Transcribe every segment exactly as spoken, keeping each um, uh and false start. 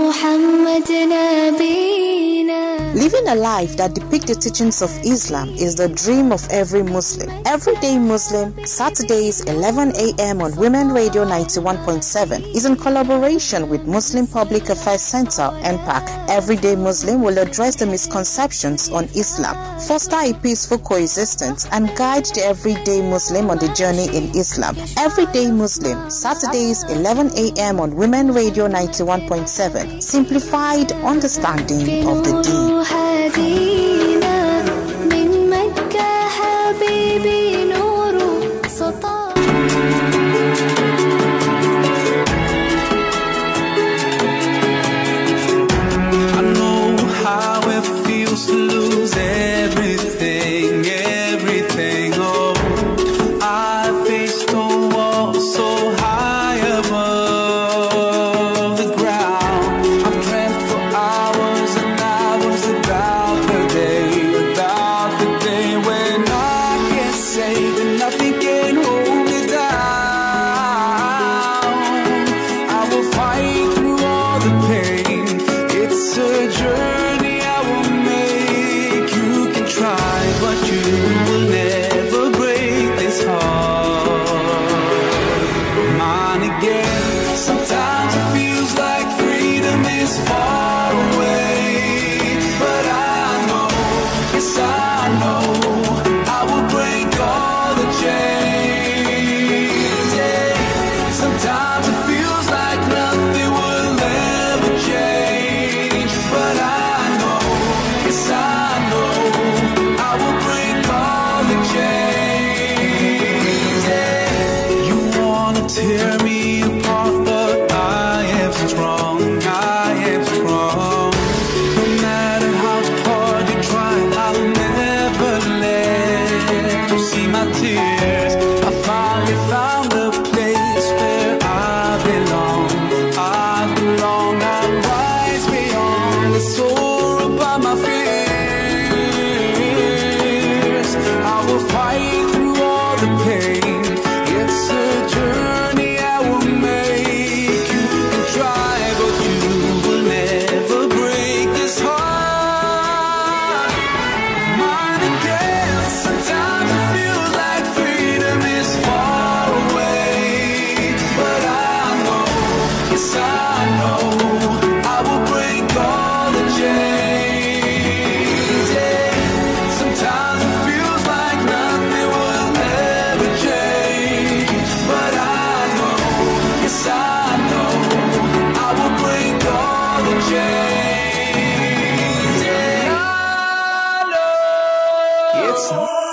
محمد نبينا. Living a life that depicts the teachings of Islam is the dream of every Muslim. Everyday Muslim, Saturdays eleven a.m. on Women Radio ninety-one point seven, is in collaboration with Muslim Public Affairs Center, N P A C. Everyday Muslim will address the misconceptions on Islam, foster a peaceful coexistence, and guide the everyday Muslim on the journey in Islam. Everyday Muslim, Saturdays eleven a.m. on Women Radio ninety-one point seven. Simplified understanding of the deen. هدينا من مكة حبيبي نور سطع. I know how it feels to lose everything, everything. Oh, I faced a wall so high above the ground. I've dreamt for hours and hours about the day, about the day when I can say that nothing can hold me down. I will fight through all the pain. It's a journey I will make. You can try, but you will never break this heart. Mine again. Sometimes it feels like freedom is far away, but I know, yes I know, I will break all the chains. Yeah. Sometimes it feels like nothing will ever change, but I know, yes I know, I will break all the chains. Yeah. You wanna tear me apart, but I am strong, I am strong. No matter how hard you try, I'll never let you see my tears. I finally found a place where I belong, I belong. I rise beyond the soar above my fears. I will fight through all the pain. It's a journey I will make. You can try, but you will never break this heart. Mine again. Sometimes it feels like freedom is far away, but I know, yes I know, I will break all the chains. Yeah. Sometimes it feels like nothing will ever change, but I know, yes I know, I will break all the chains. Yeah. I know it's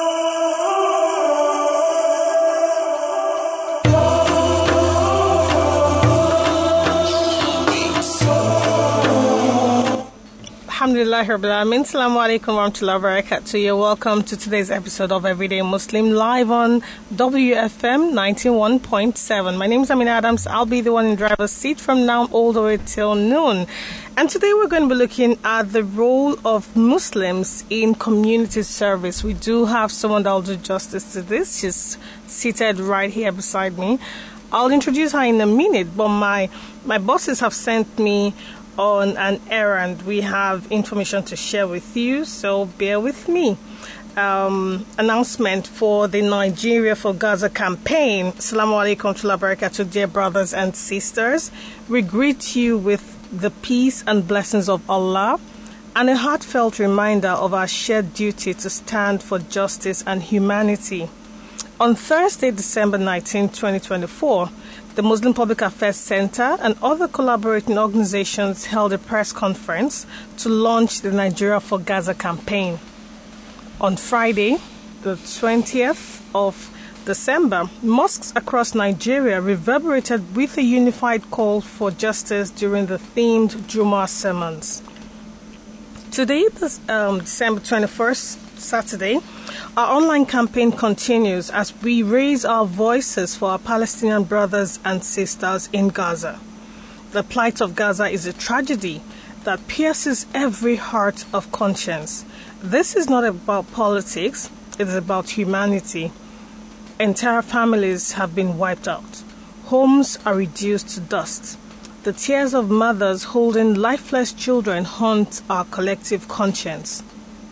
Alhamdulillah Rabbil Alamin. Assalamu alaikum wa rahmatullahi wa barakatuh. You're welcome to today's episode of Everyday Muslim live on W F M ninety-one point seven. My name is Amina Adams. I'll be the one in driver's seat from now all the way till noon. And today we're going to be looking at the role of Muslims in community service. We do have someone that will do justice to this. She's seated right here beside me. I'll introduce her in a minute, but my, my bosses have sent me on an errand. We have information to share with you, so bear with me. Um, announcement for the Nigeria for Gaza campaign. Assalamu alaikum wa barakatuh, dear brothers and sisters. We greet you with the peace and blessings of Allah and a heartfelt reminder of our shared duty to stand for justice and humanity. On Thursday, December nineteenth, twenty twenty-four, the Muslim Public Affairs Center and other collaborating organizations held a press conference to launch the Nigeria for Gaza campaign. On Friday, the twentieth of December, mosques across Nigeria reverberated with a unified call for justice during the themed Jummah sermons. Today, um, December twenty-first, Saturday, our online campaign continues as we raise our voices for our Palestinian brothers and sisters in Gaza. The plight of Gaza is a tragedy that pierces every heart of conscience. This is not about politics, it is about humanity. Entire families have been wiped out. Homes are reduced to dust. The tears of mothers holding lifeless children haunt our collective conscience.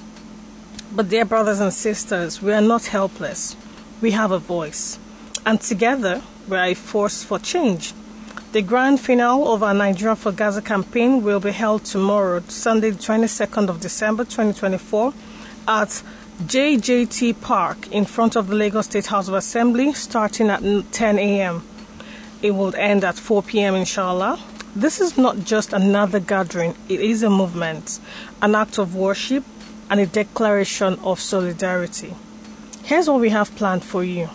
But dear brothers and sisters, we are not helpless. We have a voice. And together, we are a force for change. The grand finale of our Nigeria for Gaza campaign will be held tomorrow, Sunday, the twenty-second of December, twenty twenty-four, at J J T Park in front of the Lagos State House of Assembly, starting at ten a.m. It will end at four p.m. inshallah. This is not just another gathering, it is a movement, an act of worship, and a declaration of solidarity. Here's what we have planned for you.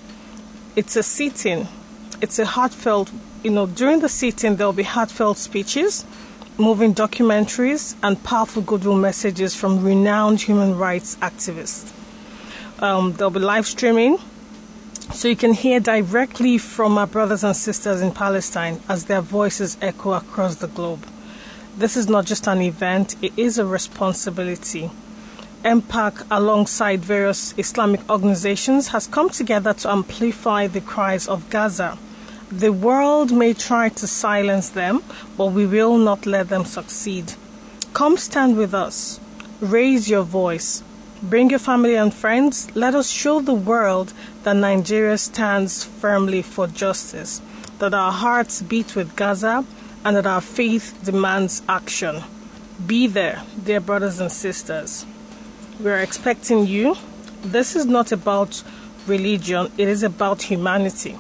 It's a sit-in. It's a heartfelt, you know, during the sit-in there will be heartfelt speeches, moving documentaries, and powerful goodwill messages from renowned human rights activists. Um, there'll be live streaming, so you can hear directly from our brothers and sisters in Palestine as their voices echo across the globe. This is not just an event, it is a responsibility. M PAC, alongside various Islamic organizations, has come together to amplify the cries of Gaza. The world may try to silence them, but we will not let them succeed. Come stand with us. Raise your voice. Bring your family and friends. Let us show the world that Nigeria stands firmly for justice, that our hearts beat with Gaza, and that our faith demands action. Be there, dear brothers and sisters. We are expecting you. This is not about religion, it is about humanity.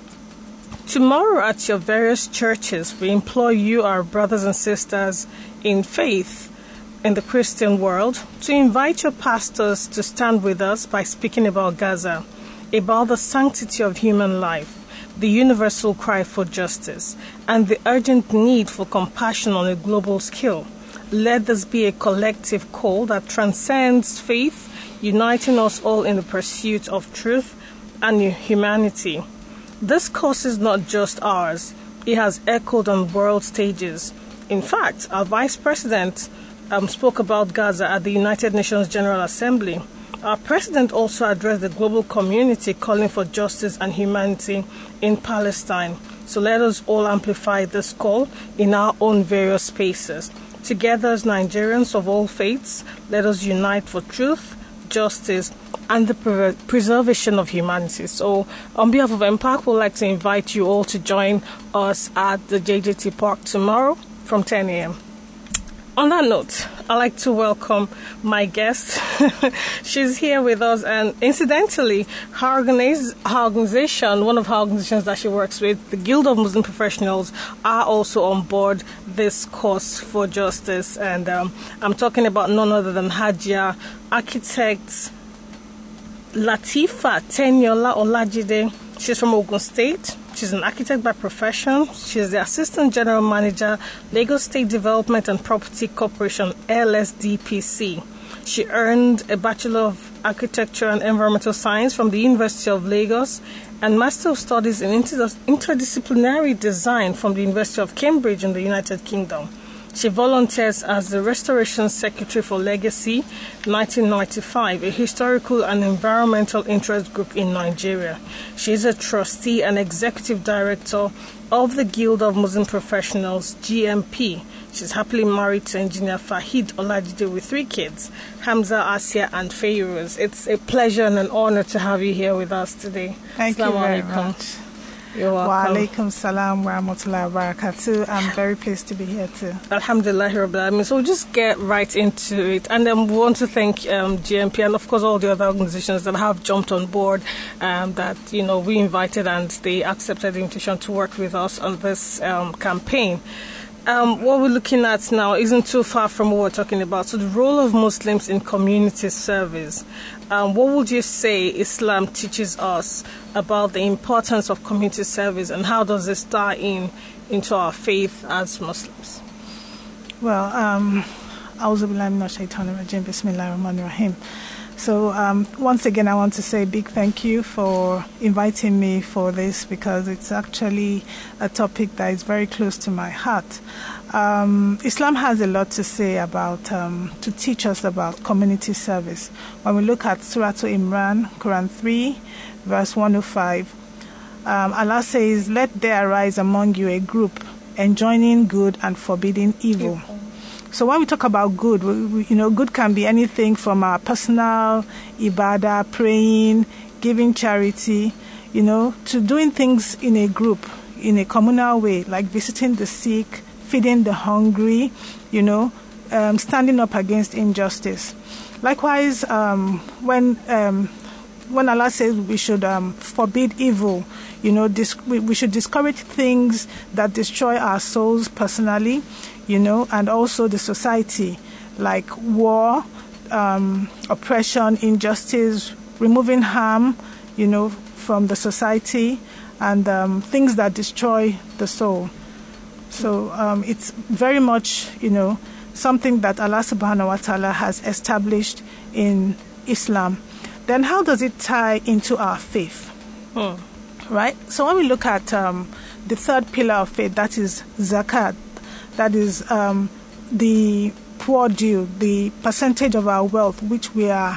Tomorrow at your various churches, we implore you, our brothers and sisters in faith in the Christian world, to invite your pastors to stand with us by speaking about Gaza, about the sanctity of human life, the universal cry for justice, and the urgent need for compassion on a global scale. Let this be a collective call that transcends faith, uniting us all in the pursuit of truth and humanity. This cause is not just ours. It has echoed on world stages. In fact, our Vice President um, spoke about Gaza at the United Nations General Assembly. Our President also addressed the global community calling for justice and humanity in Palestine. So let us all amplify this call in our own various spaces. Together as Nigerians of all faiths, let us unite for truth, justice, and the pre- preservation of humanity. So on behalf of M PAC, we'd like to invite you all to join us at the J J T Park tomorrow from ten a.m. On that note, I'd like to welcome my guest. She's here with us, and incidentally, her, organiz- her organization, one of her organizations that she works with, the Guild of Muslim Professionals, are also on board this cause for justice. And um, I'm talking about none other than Hajia, architect Latifa Teniola Olajide. She's from Ogun State. She's an architect by profession. She's the Assistant General Manager, Lagos State Development and Property Corporation, L S D P C. She earned a Bachelor of Architecture and Environmental Science from the University of Lagos and Master of Studies in Inter- Interdisciplinary Design from the University of Cambridge in the United Kingdom. She volunteers as the Restoration Secretary for Legacy nineteen ninety-five, a historical and environmental interest group in Nigeria. She is a trustee and executive director of the Guild of Muslim Professionals, G M P. She's happily married to engineer Fahid Olajide with three kids, Hamza, Asia, and Feyruz. It's a pleasure and an honor to have you here with us today. Thank Assalamu you very alaikum. much. You're Wa welcome. alaikum salam wa rahmatullahi wa barakatuh. I'm very pleased to be here too. Alhamdulillah Rabbil Alamin. So we'll just get right into it. And then we want to thank um, G M P and, of course, all the other organizations that have jumped on board, um, that, you know, we invited and they accepted the invitation to work with us on this um, campaign. Um, what we're looking at now isn't too far from what we're talking about. So the role of Muslims in community service. Um, what would you say Islam teaches us about the importance of community service, and how does this tie in into our faith as Muslims? Well, um, A'udhu billahi minash shaitanir rajim. Bismillahir rahmanir rahim. So um, once again, I want to say a big thank you for inviting me for this, because it's actually a topic that is very close to my heart. Um, Islam has a lot to say about, um, to teach us about community service. When we look at Surah Imran, Quran three, verse one oh five, um, Allah says, "Let there arise among you a group enjoining good and forbidding evil. Evil. So when we talk about good, we, we, you know, good can be anything from our personal ibadah, praying, giving charity, you know, to doing things in a group, in a communal way, like visiting the sick, feeding the hungry, you know, um, standing up against injustice. Likewise, um, when um, when Allah says we should um, forbid evil, you know, dis- we, we should discourage things that destroy our souls personally, you know, and also the society, like war, um, oppression, injustice, removing harm, you know, from the society, and um, things that destroy the soul. So um, it's very much, you know, something that Allah subhanahu wa ta'ala has established in Islam. Then how does it tie into our faith? Hmm. Right? So when we look at um, the third pillar of faith, that is zakat, that is um, the poor due, the percentage of our wealth which we are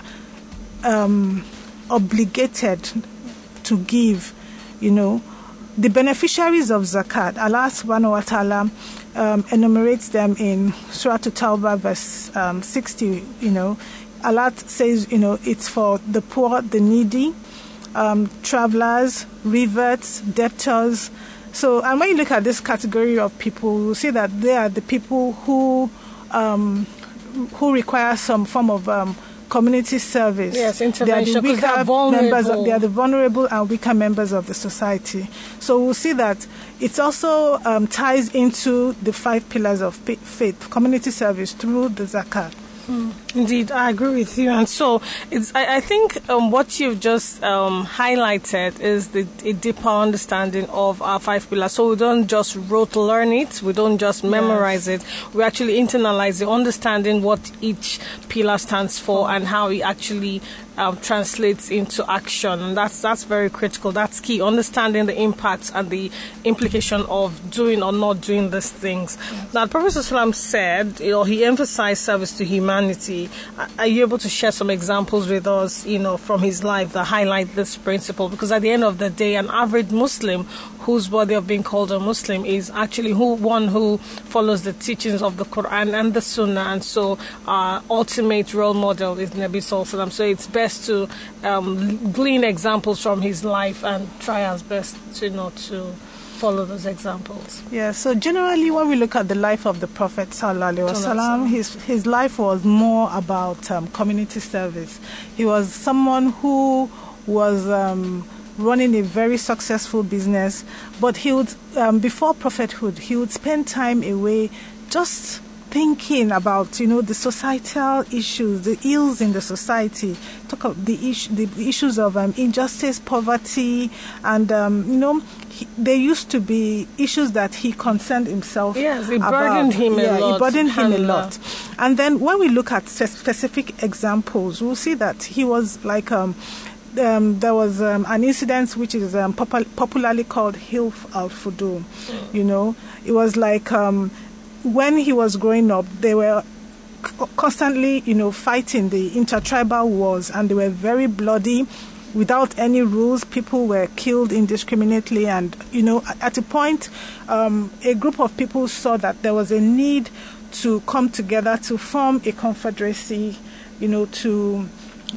um, obligated to give, you know, the beneficiaries of zakat, Allah subhanahu wa ta'ala um, enumerates them in Surah At-Tawbah verse um, sixty, you know. Allah says, you know, it's for the poor, the needy, um, travelers, reverts, debtors. So, and when you look at this category of people, you'll see that they are the people who um, who require some form of um, community service. Yes, they are intervention, the 'cause they are weaker members. Of, vulnerable. they are the vulnerable and weaker members of the society. So we'll see that it also um, ties into the five pillars of fa- faith, community service through the zakat. Indeed, I agree with you. And so it's, I, I think um, what you've just um, highlighted is the a deeper understanding of our five pillars. So we don't just rote learn it, we don't just memorize it, we actually internalize it, understanding what each pillar stands for and how it actually um, translates into action. And that's that's very critical. That's key, understanding the impacts and the implication of doing or not doing these things. Yes. Now, the Prophet ﷺ said, you know, he emphasized service to humanity. Are you able to share some examples with us, you know, from his life that highlight this principle? Because at the end of the day, an average Muslim who's worthy of being called a Muslim is actually who one who follows the teachings of the Quran and the Sunnah, and so our ultimate role model is Nabi Sallallahu Alaihi Wasallam. So it's best to um, glean examples from his life and try as best to, you know, to follow those examples. Yeah, so generally when we look at the life of the Prophet Sallallahu Alaihi Wasallam, his, his life was more about um, community service. He was someone who was um, running a very successful business, but he would, um, before prophethood, he would spend time away just thinking about, you know, the societal issues, the ills in the society, talk about the, issue, the issues of um, injustice, poverty, and, um, you know, he, there used to be issues that he concerned himself Yes, it about. burdened him yeah, a lot. It burdened him a And, uh, lot. And then when we look at specific examples, we'll see that he was like... Um, Um, there was um, an incident which is um, pop- popularly called Hilf al-Fudul. Mm. You know, it was like um, when he was growing up, they were c- constantly, you know, fighting the intertribal wars, and they were very bloody. Without any rules, people were killed indiscriminately, and you know, at a point, um, a group of people saw that there was a need to come together to form a confederacy, you know, to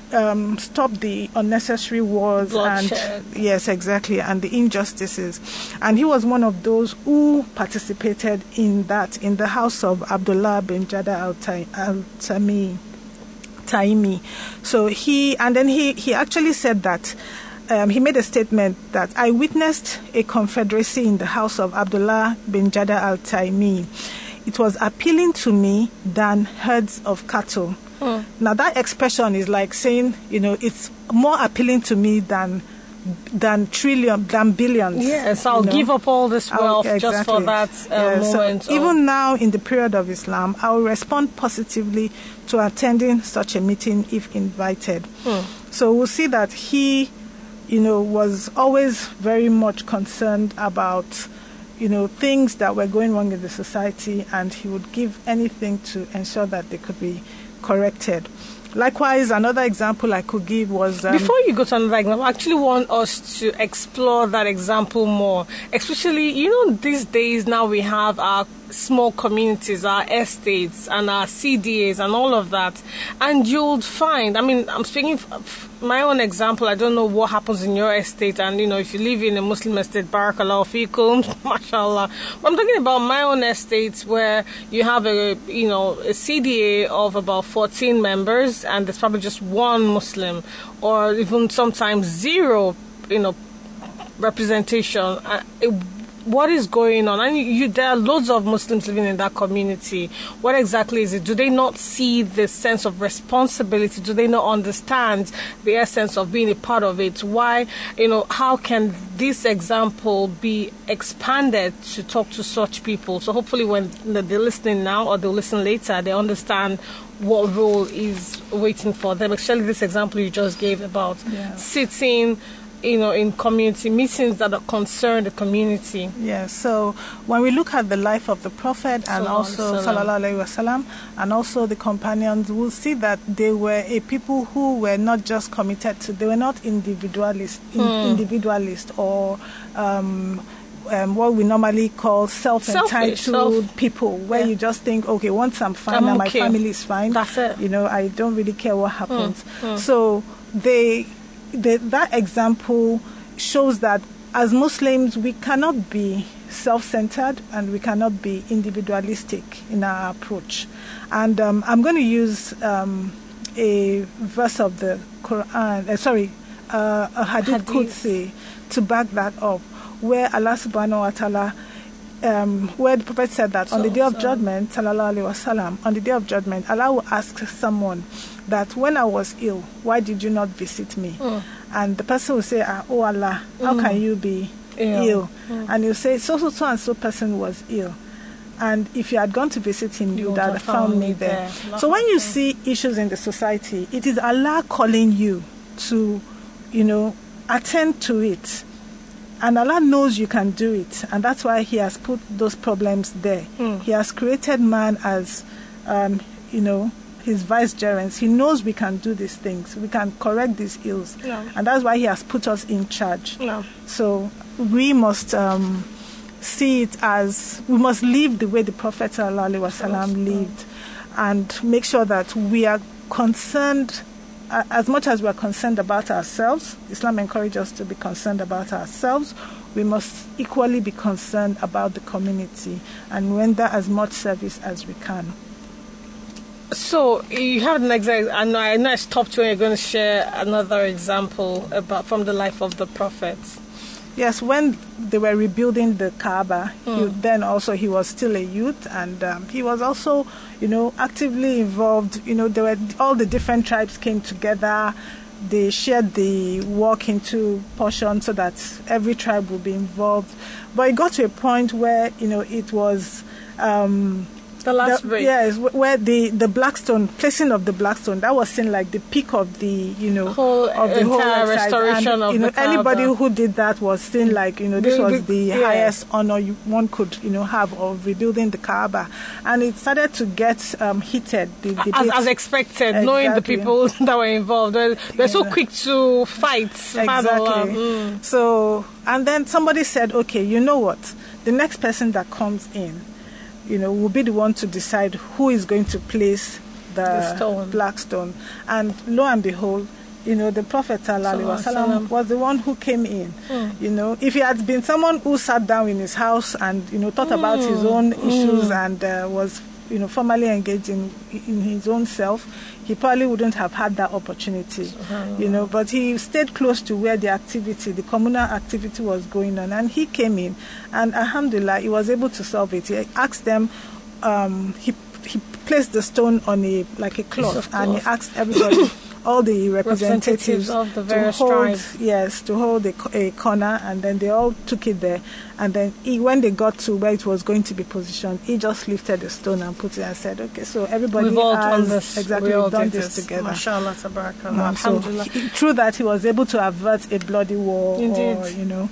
Um, stop the unnecessary wars Bloodshed. and yes, exactly, and the injustices. And he was one of those who participated in that in the house of Abdullah bin Jada al-Taimi. Taimi. So he and then he he actually said that um, he made a statement that I witnessed a confederacy in the house of Abdullah bin Jada al-Taimi. It was appealing to me than herds of cattle. Mm. Now that expression is like saying, you know, it's more appealing to me than than trillion, than billions. Yes, I'll you know? give up all this wealth Okay, just for exactly. that uh, Yeah, moment. so even now in the period of Islam, I will respond positively to attending such a meeting if invited. Mm. So we'll see that he, you know, was always very much concerned about, you know, things that were going wrong in the society, and he would give anything to ensure that they could be corrected. Likewise, another example I could give was... Um, Before you go to another example, I actually want us to explore that example more. Especially, you know, these days now we have our small communities, our estates, and our C D As, and all of that. And you'll find, I mean, I'm speaking f- my own example. I don't know what happens in your estate, and, you know, if you live in a Muslim estate, barakallahu fikum, mashallah. But I'm talking about my own estates where you have a, you know, a C D A of about fourteen members, and there's probably just one Muslim, or even sometimes zero, you know, representation. Uh, it, What is going on? And you, there are loads of Muslims living in that community. What exactly is it? Do they not see the sense of responsibility? Do they not understand the essence of being a part of it? Why, you know, how can this example be expanded to talk to such people? So hopefully when they're listening now or they'll listen later, they understand what role is waiting for them. Especially this example you just gave about Yeah. sitting, you know, in community meetings that are concerned the community. Yeah, so when we look at the life of the Prophet and Sallallahu also alaihi wasallam. Sallallahu Alaihi Wasallam and also the companions, we'll see that they were a people who were not just committed to, they were not individualist, in, Hmm. individualist or um, um, what we normally call self-entitled Selfish, self- people, where yeah. you just think, okay, once I'm fine I'm and my okay. family is fine, That's it. you know, I don't really care what happens. So they, they, that example shows that as Muslims, we cannot be self-centered and we cannot be individualistic in our approach. And um, I'm going to use um, a verse of the Quran, uh, sorry, uh, a hadith, Hadith. Qudsi to back that up, where Allah subhanahu wa ta'ala, um, where the Prophet said that on the day of judgment, sallallahu alaihi wasallam, on the day of judgment, Allah will ask someone that when I was ill, why did you not visit me? Mm. And the person will say, ah, oh Allah, how Mm. can you be Ill. ill? Mm. And he'll say, so, so, so and so person was ill. And if you had gone to visit him, you would have found me there. there. So when you see issues in the society, it is Allah calling you to, you know, attend to it. And Allah knows you can do it. And that's why He has put those problems there. Mm. He has created man as, um, you know, His vicegerents. He knows we can do these things. We can correct these ills. Yeah. And that's why He has put us in charge. No. So we must um, see it as, we must live the way the Prophet ﷺ lived and make sure that we are concerned, uh, as much as we are concerned about ourselves. Islam encourages us to be concerned about ourselves. We must equally be concerned about the community and render as much service as we can. So you have an example. I know, I know I stopped you when you're going to share another example about from the life of the Prophet. Yes, when they were rebuilding the Kaaba, he, Mm. then also he was still a youth, and um, he was also, you know, actively involved. You know, there were all the different tribes came together. They shared the work into portions so that every tribe would be involved. But it got to a point where, you know, it was. Um, The last the, break. yes, wh- where the, the Blackstone, placing of the Blackstone, that was seen like the peak of the, you know, Whole of the whole entire exercise. restoration and, of you know, the Kaaba. anybody who did that was seen like, you know, this The- was the- the yeah. highest honor you, one could, you know, have of rebuilding the Kaaba. And it started to get um, heated. The As, debate. as expected, knowing the Exactly. people that were involved. They're, they're so Yeah. quick to fight. Exactly. Mm. So, and then somebody said, okay, you know what? The next person that comes in, you know, will be the one to decide who is going to place the, The stone. black stone. And lo and behold, you know, the Prophet sallallahu alaihi wasallam was the one who came in. Mm. You know, if he had been someone who sat down in his house and, you know, thought about his own issues and uh, was, you know, formally engaged in, in his own self, he probably wouldn't have had that opportunity, you know. But he stayed close to where the activity, the communal activity was going on, and he came in, and alhamdulillah, he was able to solve it. He asked them, um, he he placed the stone on a like a cloth, of and he cloth. asked everybody, all the Representatives representatives, of the to various hold, tribes. yes, to hold a, co- a corner, and then they all took it there. And then he, when they got to where it was going to be positioned, he just lifted the stone and put it and said, okay, so everybody We've all has done this. exactly we all we've done did this this together. Mashallah, tabarakallah. Um, so Alhamdulillah. he- through that, he was able to avert a bloody war, Indeed. or you know,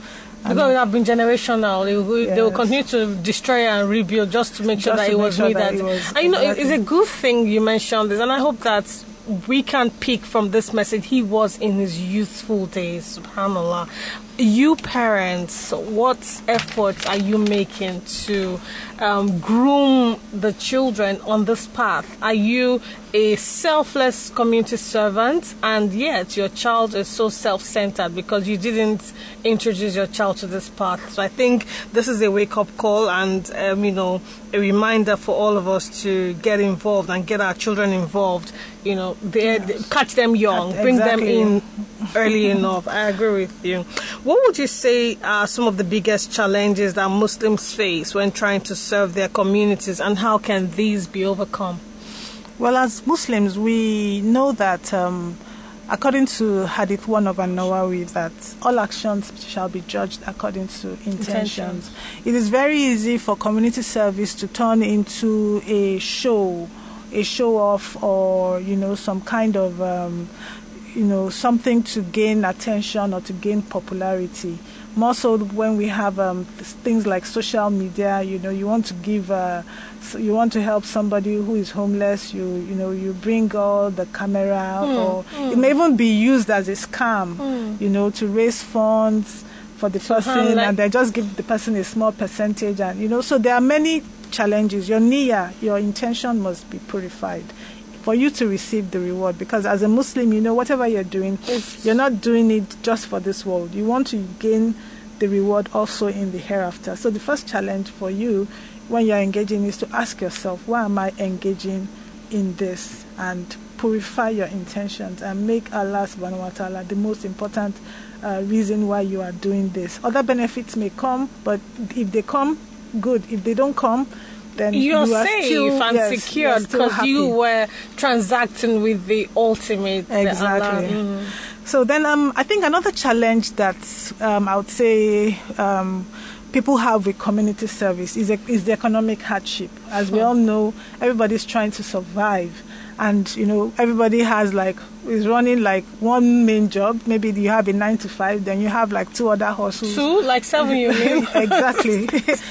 Because it would have been generational. They will, they will Yes. continue to destroy and rebuild just to make sure Just that to it make was sure me that that. it was- And you know, it- it's a exactly. good thing you mentioned this, and I hope that we can pick from this message. He was in his youthful days, subhanAllah. You parents, what efforts are you making to um, groom the children on this path? Are you a selfless community servant, and yet your child is so self-centered because you didn't introduce your child to this path? So I think this is a wake-up call, and um, you know, a reminder for all of us to get involved and get our children involved. You know, they, they- catch them young, Catch- bring exactly. them in early enough. I agree with you. What would you say are some of the biggest challenges that Muslims face when trying to serve their communities, and how can these be overcome? Well, as Muslims, we know that um, according to Hadith one of An-Nawawi, that all actions shall be judged according to intentions. Intentions. It is very easy for community service to turn into a show, a show off, or, you know, some kind of, um, you know, something to gain attention or to gain popularity. More so when we have um, things like social media, you know, you want to give, uh, so you want to help somebody who is homeless, you you know, you bring all the camera, or it may even be used as a scam, you know, to raise funds for the person, like- and then just give the person a small percentage, and you know, so there are many challenges. Your niyyah, your intention must be purified for you to receive the reward, because as a Muslim, you know, whatever you're doing, you're not doing it just for this world. You want to gain the reward also in the hereafter. So the first challenge for you when you're engaging is to ask yourself, why am I engaging in this? And purify your intentions and make Allah subhanahu wa ta'ala the most important uh, reason why you are doing this. Other benefits may come, but if they come, good. If they don't come, then You're you are safe still, and yes, secured you're still because you happy. were transacting with the ultimate. the Exactly. Allah. Mm. So then um, I think another challenge that um, I would say um, people have with community service is, a, is the economic hardship. As we all know, everybody's trying to survive. And, you know, everybody has like, is running like one main job. Maybe you have a nine to five, then you have like two other hustles. Two, like seven, you mean? Exactly.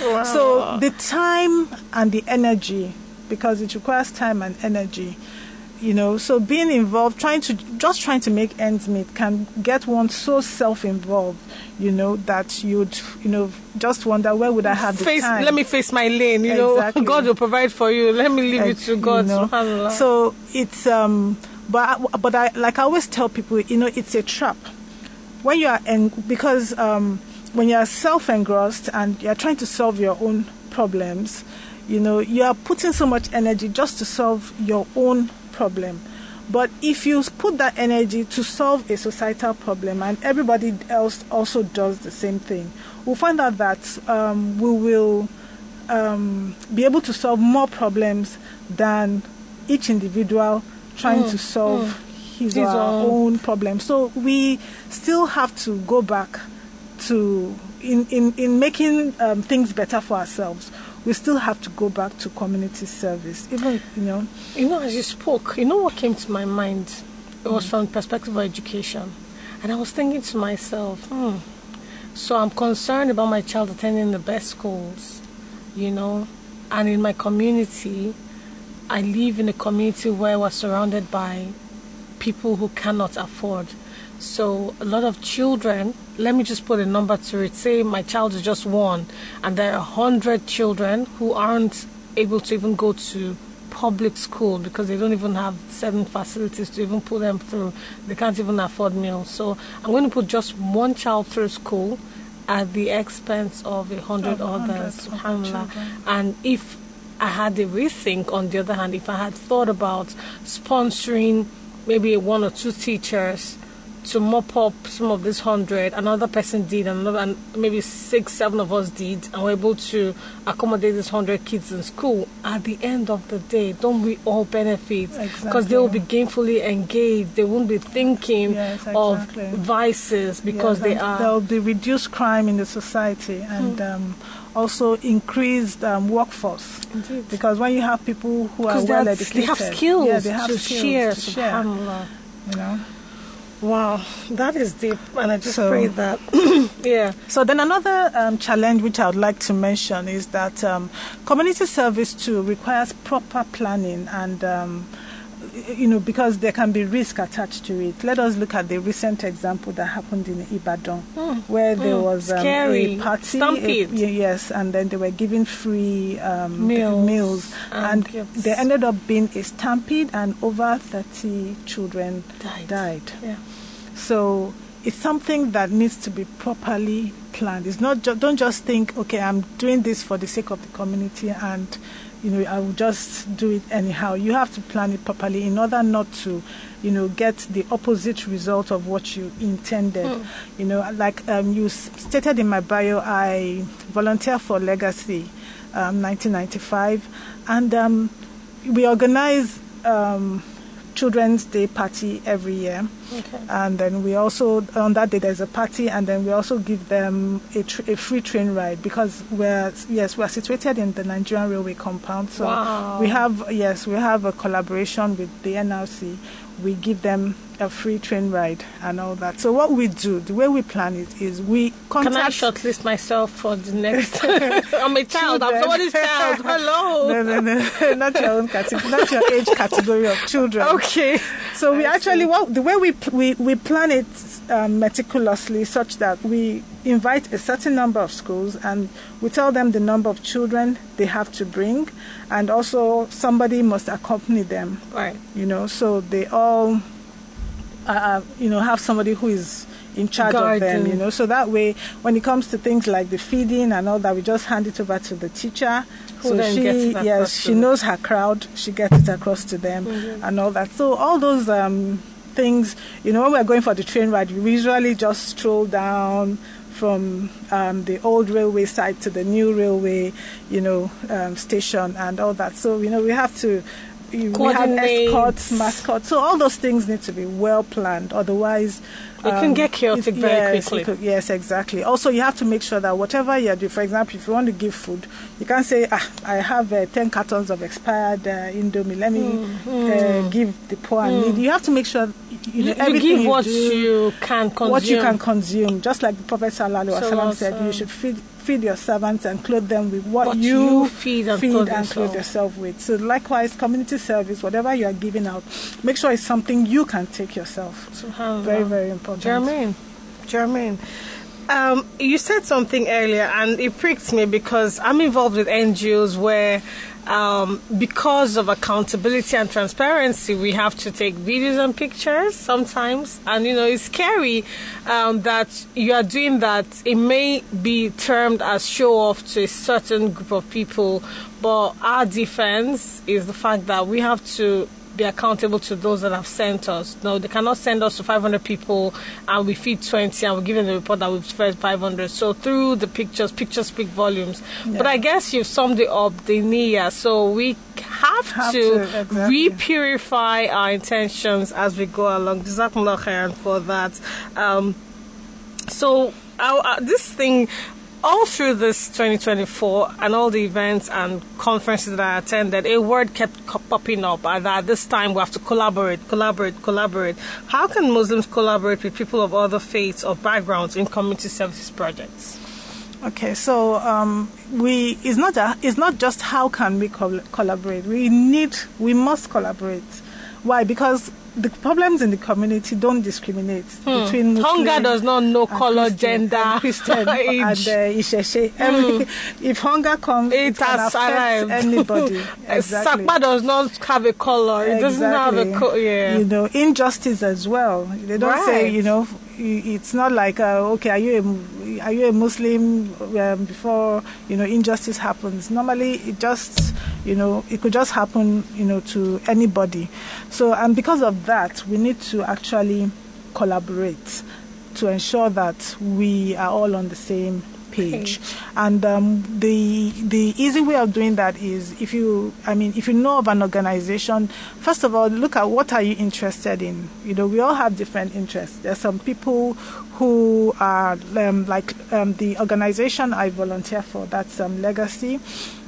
So the time and the energy, because it requires time and energy, you know, so being involved, trying to, just trying to make ends meet can get one so self-involved, you know, that you'd, you know, just wonder, where would I have the Face, time? let me face my lane, you Exactly. know. God will provide for you. Let me leave it Ex- to God, you know. subhanAllah. So it's um but I- but I like I always tell people, you know, it's a trap when you are en- because um when you are self-engrossed and you are trying to solve your own problems, you know, you are putting so much energy just to solve your own problem. But if you put that energy to solve a societal problem and everybody else also does the same thing, we'll find out that um, we will um, be able to solve more problems than each individual trying Mm, to solve his or His her own. own problem. So we still have to go back to, in, in, in making um, things better for ourselves, we still have to go back to community service. Even, you know, You know, as you spoke, you know what came to my mind? It was from the perspective of education. And I was thinking to myself, hmm, so I'm concerned about my child attending the best schools, you know, and in my community, I live in a community where we're surrounded by people who cannot afford. So a lot of children, let me just put a number to it, say my child is just one, and there are a hundred children who aren't able to even go to public school because they don't even have certain facilities to even put them through. They can't even afford meals. So I'm going to put just one child through school at the expense of a hundred Of a hundred others. other Subhanallah. children. And if I had a rethink, on the other hand, if I had thought about sponsoring maybe one or two teachers to mop up some of this hundred, another person did, and another, and maybe six, seven of us did, and we're able to accommodate these hundred kids in school. At the end of the day, don't we all benefit? Because they will be gainfully engaged. They won't be thinking Yes, of exactly. vices because yeah, they and are. There will be reduced crime in the society and um, also increased um, workforce. Indeed. Because when you have people who are Because well they educated, have skills yeah, they have to skills share, to share. subhanallah. You know. Wow, that is deep, and I just So- pray that. Yeah. So then another um, challenge which I would like to mention is that um, community service too requires proper planning and um, you know, because there can be risk attached to it. Let us look at the recent example that happened in Ibadan, where there mm, was um, scary. a party. Stampede. a- yes, and then they were giving free um, Meals meals, and and gifts. there ended up being a stampede, and over thirty children Died. died. Yeah. So it's something that needs to be properly planned. It's not ju- don't just think, okay, I'm doing this for the sake of the community, and you know I will just do it anyhow. You have to plan it properly in order not to, you know, get the opposite result of what you intended. You know, like um, you s- stated in my bio, I volunteer for Legacy, um, nineteen ninety-five, and um, we organize. Um, Children's Day party every year, Okay. and then we also on that day there's a party, and then we also give them a, tr- a free train ride because we're yes we're situated in the Nigerian Railway compound, so Wow. we have yes we have a collaboration with the N R C. We give them a free train ride and all that. So what we do, the way we plan it is we contact. Can I shortlist myself for the next? I'm a child. I'm Children. somebody's child. Hello. No, no, no, not your own category, not your age category of children. Okay. So we I actually, see. what the way we pl- we we plan it um, meticulously, such that we invite a certain number of schools, and we tell them the number of children they have to bring, and also somebody must accompany them. Right. You know, so they all, uh, you know, have somebody who is in charge of them. Guiding. You know, so that way, when it comes to things like the feeding and all that, we just hand it over to the teacher. Who so then she, gets it yes, across she to- knows her crowd. She gets it across to them and all that. So all those um, things, you know, when we're going for the train ride, we usually just stroll down from um, the old railway side to the new railway, you know, um, station and all that. So, you know, we have to, we have Coordinate. escorts, mascots. So all those things need to be well planned. Otherwise, It can get chaotic it- very yes, quickly. it could- yes, exactly. Also, you have to make sure that whatever you do, for example, if you want to give food, you can't say, ah, I have uh, ten cartons of expired uh, Indomie. Let me uh, give the poor and needy. You have to make sure you, know, You, you everything give what do, you can consume. what you can consume. Just like the Prophet Sallallahu Alaihi Wasallam Sallallahu said, Alaihi you should feed feed your servants and clothe them with what, What you, you feed and clothe yourself. yourself with. So likewise, community service, whatever you are giving out, make sure it's something you can take yourself. Subhanallah. Very, very important. Jermaine, Jermaine, um, you said something earlier, and it pricked me because I'm involved with N G Os where, um, because of accountability and transparency, we have to take videos and pictures sometimes, and you know it's scary um, that you are doing that. It may be termed as show off to a certain group of people, but our defense is the fact that we have to be accountable to those that have sent us. No, they cannot send us to five hundred people and we feed twenty and we give them the report that we've fed five hundred. So through the pictures, pictures speak volumes. But I guess you've summed it up, the niyyah. So we have, Have to, to, exactly. re-purify our intentions as we go along. Jazakumullah khairan for that. Um, so uh, uh, this thing, all through this twenty twenty-four and all the events and conferences that I attended, a word kept co- popping up, and that this time we have to collaborate, collaborate, collaborate. How can Muslims collaborate with people of other faiths or backgrounds in community services projects? Okay, so um, we it's not a, it's not just how can we col- collaborate. We need we must collaborate. Why? Because the problems in the community don't discriminate between Muslim Hunger does not know and color, Christian, gender, and Christian age. and uh, Isheshe. Every, if hunger comes, it, It can has affect arrived. anybody. Exactly. Sakpa does not have a color. It doesn't have a color. Yeah. You know, injustice as well. They don't say, Right. you know, it's not like, uh, okay, are you a, are you a Muslim um, before, you know, injustice happens. Normally, it just, you know, it could just happen, you know, to anybody. So, and because of that, we need to actually collaborate to ensure that we are all on the same page. And um, the the easy way of doing that is if you, I mean, if you know of an organization, first of all, look at what are you interested in. You know, we all have different interests. There's some people who are um, like um, the organization I volunteer for, that's um, Legacy.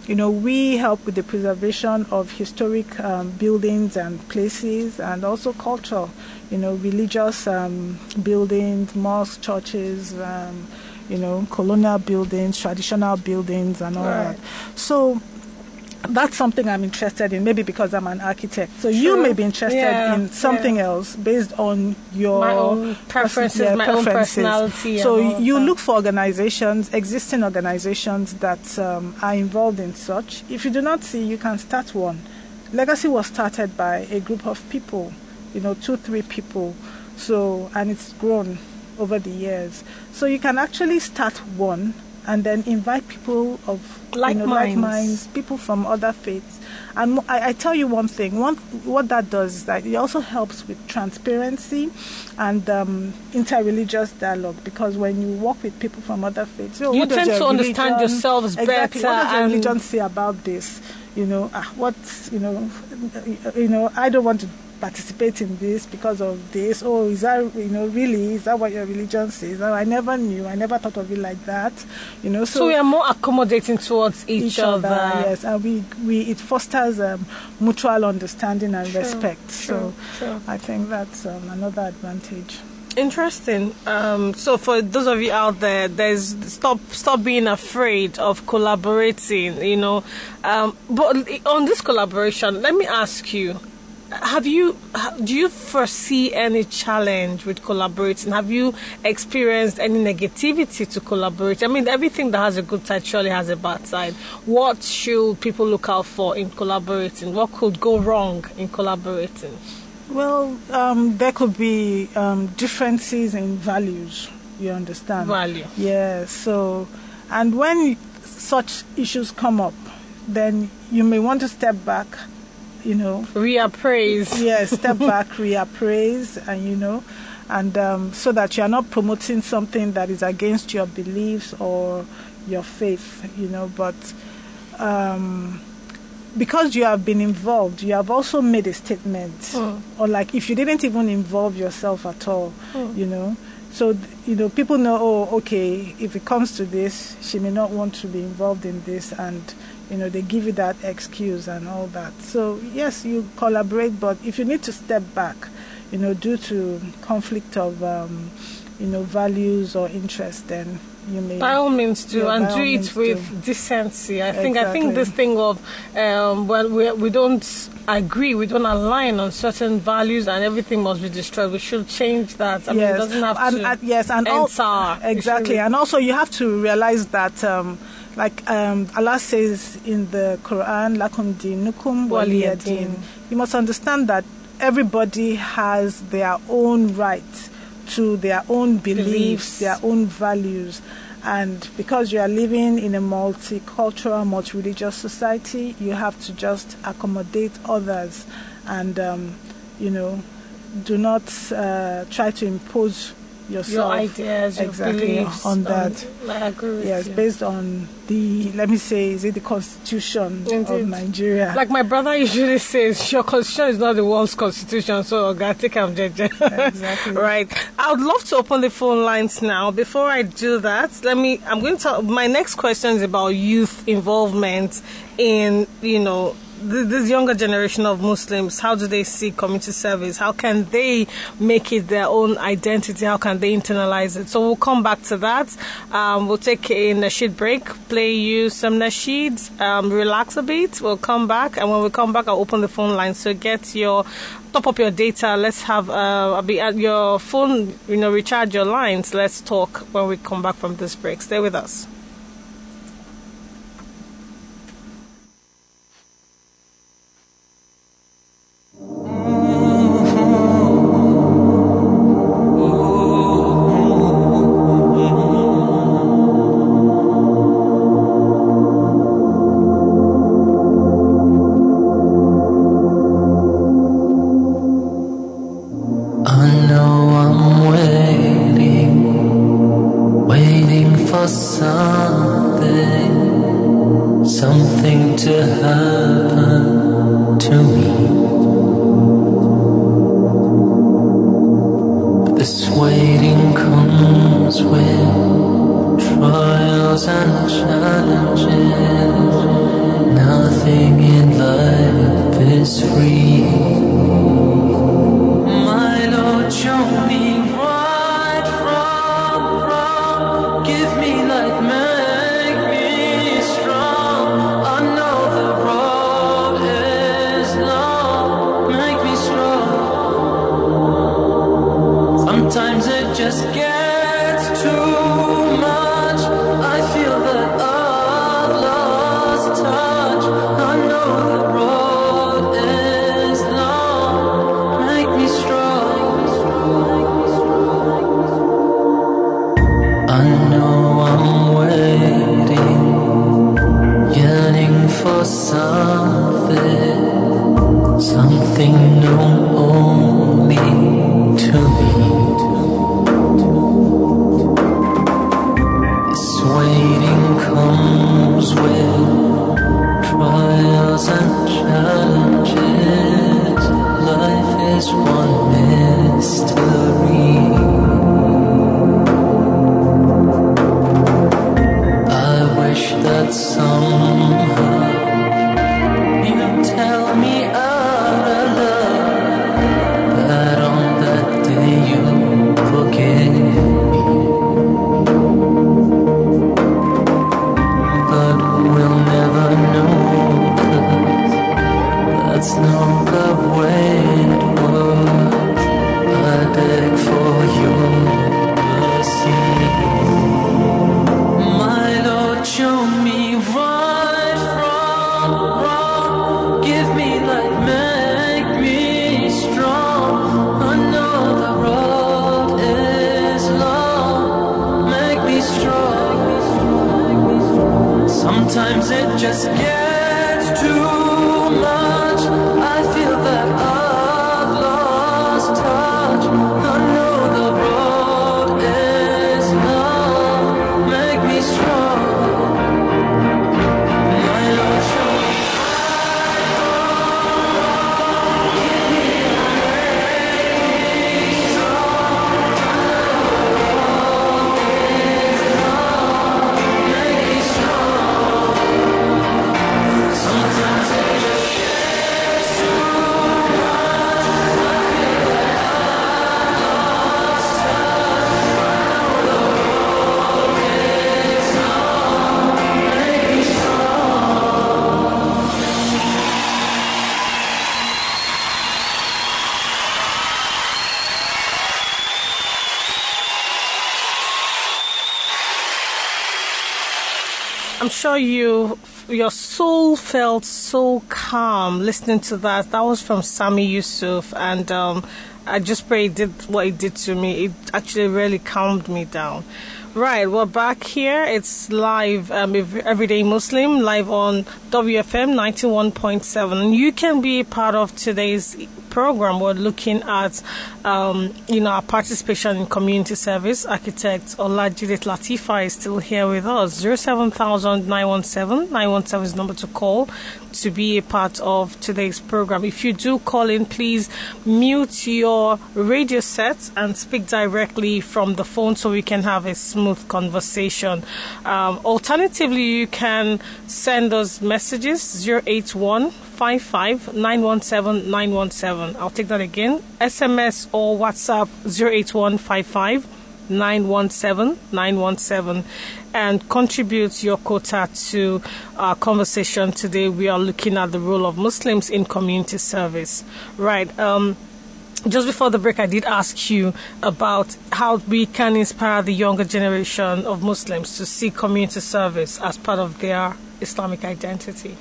you know, we help with the preservation of historic um, buildings and places, and also culture, you know, religious um, buildings, mosques, churches, um, you know, colonial buildings, traditional buildings, and all Right. that. So that's something I'm interested in, maybe because I'm an architect. So you Sure. may be interested Yeah, in something yeah. else based on your My own preferences, yeah, my own preferences. personality. So and all of you that. look for organizations, existing organizations that um, are involved in such. If you do not see, you can start one. Legacy was started by a group of people, you know, two, three people. So, and it's grown over the years. So you can actually start one and then invite people of Like you know, minds. like minds, people from other faiths. And I, I tell you one thing, one, what that does is that it also helps with transparency and um, interreligious dialogue, because when you work with people from other faiths, oh, You what does tend your to understand religion- yourselves exactly, better what does your and- religion say about this? You know, ah, what, you know, you know, I don't want to participate in this because of this. Oh, is that, you know, really, is that what your religion says? Oh, I never knew, I never thought of it like that. You know, so, So we are more accommodating towards each, each other, other. yes, and we, we it fosters um, mutual understanding and True, respect. true, so true. I think that's um, another advantage. Interesting. Um, so for those of you out there, there's stop stop being afraid of collaborating. You know, um, but on this collaboration, let me ask you: Have you do you foresee any challenge with collaborating? Have you experienced any negativity to collaborate? I mean, everything that has a good side surely has a bad side. What should people look out for in collaborating? What could go wrong in collaborating? Well, um, there could be um, differences in values. You understand? Value. Yeah. So, and when such issues come up, then you may want to step back. You know, Reappraise. yeah, step back, reappraise, and you know, and um, so that you are not promoting something that is against your beliefs or your faith, you know, but um, because you have been involved, you have also made a statement, Mm. or like if you didn't even involve yourself at all, Mm. you know. So, you know, people know, oh, okay, if it comes to this, she may not want to be involved in this, and you know, they give you that excuse and all that. So, yes, you collaborate, but if you need to step back, you know, due to conflict of, um, you know, values or interest, then you may... By all means do, Yeah, and by do all it means with do. decency. I think I think Exactly. this thing of um, well, we we don't agree, we don't align on certain values, and everything must be destroyed. We should change that. I mean, it doesn't have and, to. and- yes, and al- enter. exactly, It should- and also you have to realize that, um, like um, Allah says in the Quran, "Lakum dinukum waliya din." You must understand that everybody has their own right to their own beliefs, Beliefs. their own values. And because you are living in a multicultural, multi-religious society, you have to just accommodate others and, um, you know, do not uh, try to impose yourself. your ideas, your exactly beliefs on that. um, I agree with Yes, you. based on the, let me say, is it the constitution of Indeed. Nigeria? Like my brother usually says, your constitution is not the world's constitution, so I take am jeje. Exactly. Right. I would love to open the phone lines now. Before I do that, let me. I'm going to. My next question is about youth involvement in, you know, th- this younger generation of Muslims. How do they see community service? How can they make it their own identity? How can they internalize it? So we'll come back to that. Um, we'll take a nasheed break, play you some nasheeds, um, relax a bit. We'll come back, and when we come back, I'll open the phone line. So get your top up your data. Let's have uh, I'll be at your phone. You know, recharge your lines. Let's talk when we come back from this break. Stay with us. I know I'm waiting, waiting for something, something to happen to me. But this waiting comes with trials and challenges. something known only to me. This waiting comes with trials and challenges. Life is one mystery. I wish that somehow you'd tell me out of love that on that day you forgive me. But we'll never know, 'cause that's not the way it was. I beg for your mercy. My Lord, show me right from wrong. Give me light, make me strong. I know the road is long. Make me strong. Sometimes it just gets too much. I feel that I've lost touch. I know the road is long. Make me strong. My Lord, show me sometimes it just gets too much. I feel like I've lost touch. I know the road is long. Make me strong. I'm sure you, your soul felt so calm listening to that. That was from Sami Yusuf, and um, I just pray it did what it did to me. It actually really calmed me down. Right, we're back here. It's live, um, Ev- Everyday Muslim, live on W F M ninety-one point seven. And you can be a part of today's program. We're looking at, um, you know, our participation in community service. Architect Olajide Latifa is still here with us. zero seven thousand nine one seven nine one seven is the number to call to be a part of today's program. If you do call in, please mute your radio set and speak directly from the phone so we can have a smooth conversation. Um, alternatively, you can send us messages zero eight one five five nine one seven nine one seven. I'll take that again. S M S or WhatsApp zero eight one five five nine one seven nine one seven and contribute your quota to our conversation today. We are looking at the role of Muslims in community service. Right. Um, just before the break, I did ask you about how we can inspire the younger generation of Muslims to see community service as part of their Islamic identity.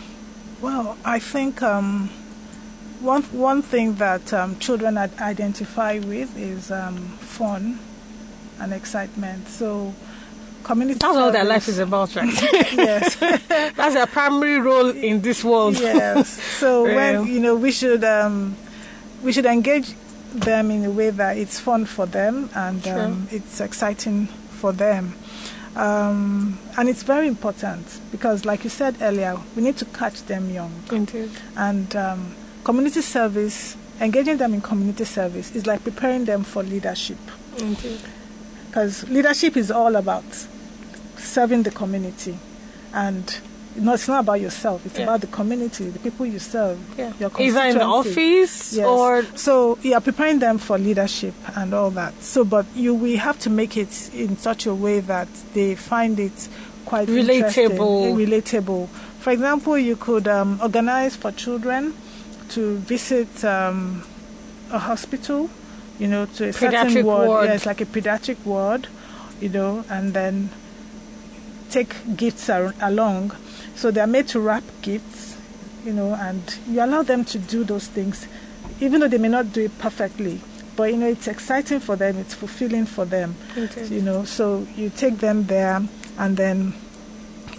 Well, I think um, one one thing that um, children ad- identify with is um, fun and excitement. So, community That's all their service- life is about, right? Yes. That's their primary role in this world. Yes. So Yeah. when you know we should um, we should engage them in a way that it's fun for them and um, it's exciting for them. Um, and it's very important because, like you said earlier, we need to catch them young. Indeed. And um, community service, engaging them in community service is like preparing them for leadership. Indeed. Because leadership is all about serving the community. And no, it's not about yourself. It's Yeah. about the community, the people you serve. Yeah. Your Either in the constituency. office Yes. or So you are preparing them for leadership and all that. So, but you we have to make it in such a way that they find it quite interesting, Relatable. relatable. For example, you could um, organize for children to visit um, a hospital, you know, to a certain Pediatric ward. ward. Yeah, it's like a pediatric ward, you know, and then take gifts ar- along. So they are made to wrap gifts, you know, and you allow them to do those things, even though they may not do it perfectly. But, you know, it's exciting for them, it's fulfilling for them, Indeed. you know. So you take them there and then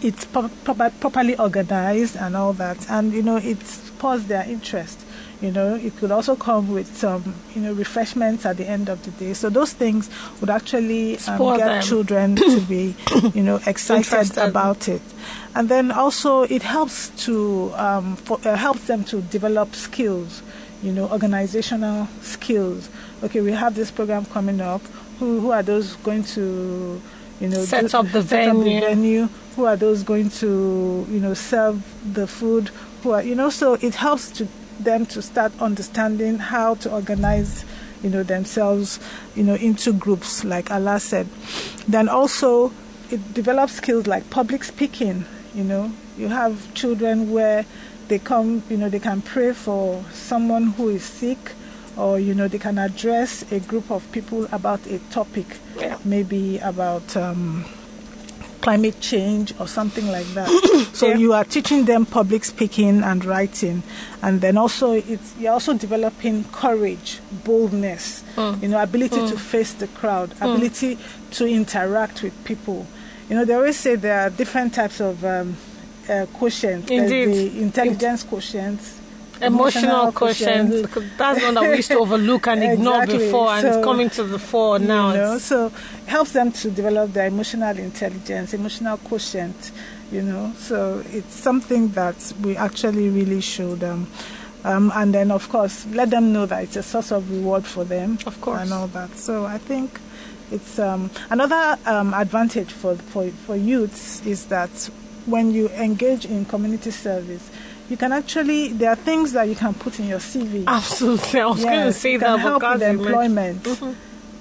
it's pro- pro- properly organized and all that, and you know it spurs their interest. You know, it could also come with some, you know, refreshments at the end of the day. So those things would actually um, Spur get them. children to be, you know, excited Interested. about it. And then also it helps to um, for, uh, helps them to develop skills, you know, organizational skills. Okay, we have this program coming up. Who who are those going to, you know, Set do- up the set up the venue. venue? Who are those going to, you know, serve the food? Who are, you know, so it helps to them to start understanding how to organize, you know, themselves, you know, into groups, like Allah said. Then also it develops skills like public speaking. You know, you have children where they come, you know, they can pray for someone who is sick, or you know, they can address a group of people about a topic, Yeah. maybe about um, climate change or something like that. So Yeah. you are teaching them public speaking and writing, and then also it's you're also developing courage, boldness, you know, ability to face the crowd, ability to interact with people. You know, they always say there are different types of um, uh, quotients. There's Indeed. the intelligence quotient, Emotional quotient. That's one that we used to overlook and ignore Exactly. before, and So, it's coming to the fore now. You know, It's- so it helps them to develop their emotional intelligence, emotional quotient, you know. So it's something that we actually really show them. Um, and then, of course, let them know that it's a source of reward for them. Of course. And all that. So I think it's um, another um, advantage for, for, for youths is that when you engage in community service, you can actually, there are things that you can put in your C V. Absolutely. I was going to Yes, say it that, can but help God, with you mentioned- employment.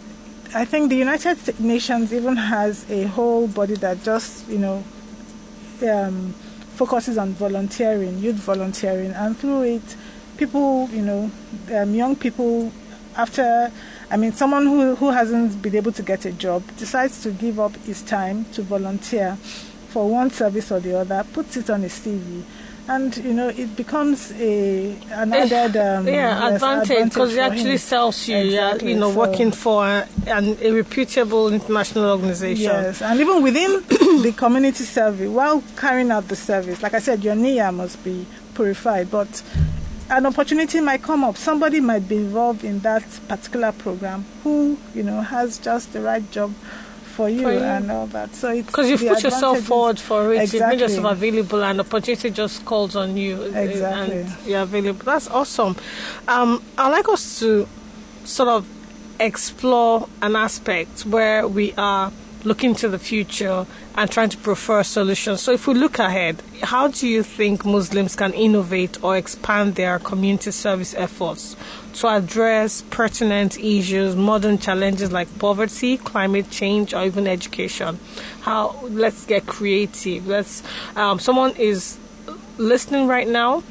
I think the United Nations even has a whole body that just, you know, um, focuses on volunteering, youth volunteering, and through it, people, you know, um, young people, after, I mean, someone who, who hasn't been able to get a job decides to give up his time to volunteer for one service or the other, puts it on his C V. And you know it becomes a an added um, yeah, yes, advantage because it for actually him. sells you, yeah, Exactly. you know, So- working for an, a reputable international organization. Yes, and even within the community service, while carrying out the service, like I said, your niyyah must be purified, but an opportunity might come up. Somebody might be involved in that particular program who, you know, has just the right job for you, For you. and all that. So it's Because you've the put yourself advantages- forward for it, you've made Exactly. yourself available, and opportunity just calls on you. Exactly. And you're available. That's awesome. Um, I'd like us to sort of explore an aspect where we are looking to the future and trying to prefer solutions. So if we look ahead, how do you think Muslims can innovate or expand their community service efforts to address pertinent issues, modern challenges like poverty, climate change, or even education? How, let's get creative. Let's, um, someone is listening right now,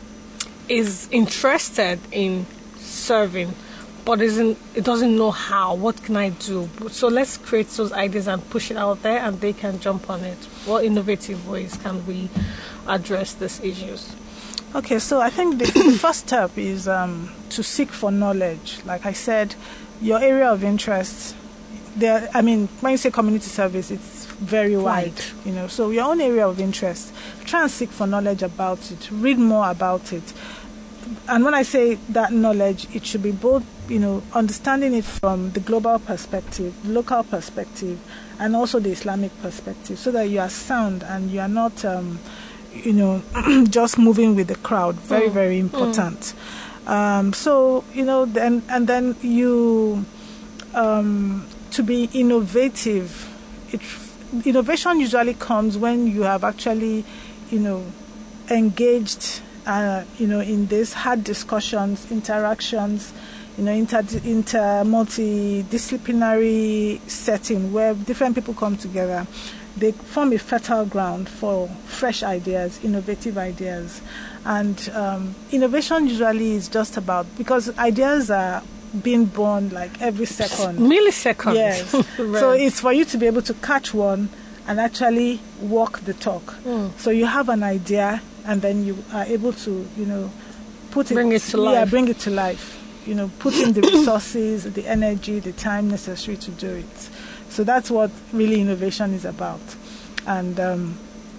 is interested in serving, but isn't it doesn't know how. What can I do? So let's create those ideas and push it out there, and they can jump on it. What innovative ways can we address these issues? Okay, so I think the, the first step is um, to seek for knowledge. Like I said, your area of interest. There, I mean, when you say community service, it's very wide. Wide. You know, so your own area of interest. Try and seek for knowledge about it. Read more about it. And when I say that knowledge, it should be both, you know, understanding it from the global perspective, local perspective, and also the Islamic perspective, so that you are sound and you are not, um, you know, just moving with the crowd. Very, Mm. very important. Um, so, you know, then and then you, um, to be innovative, it, innovation usually comes when you have actually, you know, engaged. Uh, you know, in these hard discussions, interactions, you know, inter, inter multidisciplinary setting where different people come together, they form a fertile ground for fresh ideas, innovative ideas. And um, innovation usually is just about, because ideas are being born like every second. Milliseconds. Yes. Right. So it's for you to be able to catch one and actually walk the talk. Mm. So you have an idea, and then you are able to, you know, put it, Bring it to yeah, life. bring it to life. You know, put in the resources, the energy, the time necessary to do it. So that's what really innovation is about. And um,